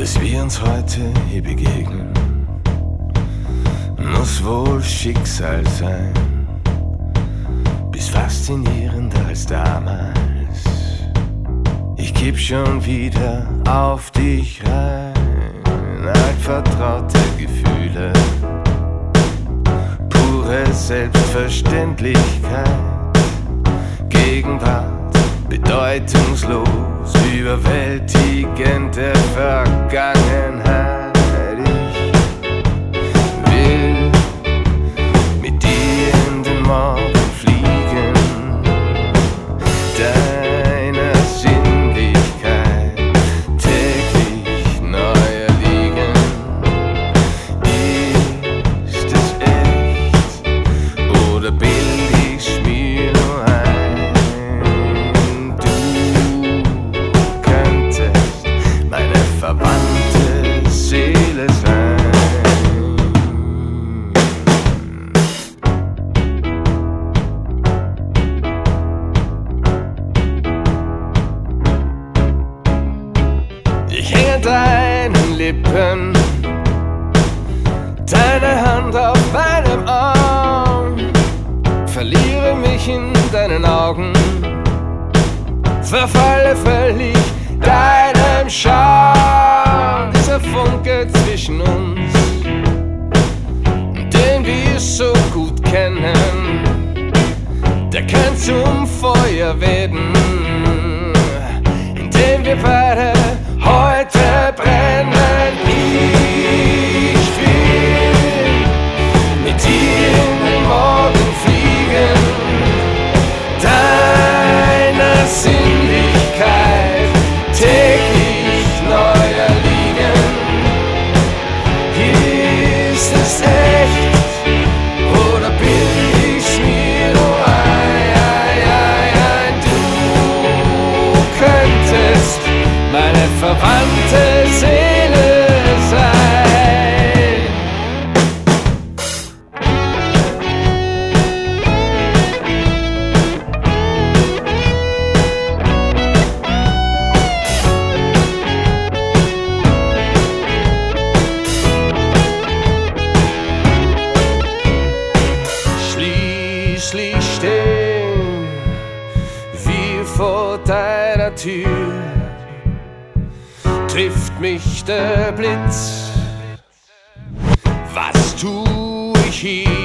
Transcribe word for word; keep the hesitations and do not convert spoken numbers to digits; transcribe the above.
Dass wir uns heute hier begegnen, muss wohl Schicksal sein. Bist faszinierender als damals. Ich geb schon wieder auf dich rein. Altvertraute Gefühle, pure Selbstverständlichkeit. Gegenwart, bedeutungslos, überwältigende Vergangenheit. Ich will mit dir in den Morgen fliegen, deiner Sinnlichkeit täglich neu erliegen. Ist es echt oder bild ich's mir nur ein? Du könntest meine verwandte Seele sein. Ich hänge an deinen Lippen, deine Hand auf meinem Arm, verliere mich in deinen Augen, verfalle völlig deinem Charme. Dieser Funke zwischen uns, den wir so gut kennen, der kann zum Feuer werden, in dem wir beide heute brennen. Ich will mit dir in den Morgen fliegen, deiner Sinnlichkeit täglich neu erliegen. Ist es echt oder bild ich's mir nur ein? Du könntest meine verwandte Seele sein. Schließlich stehen wir vor deiner Tür, trifft mich der Blitz. Was tu ich hier?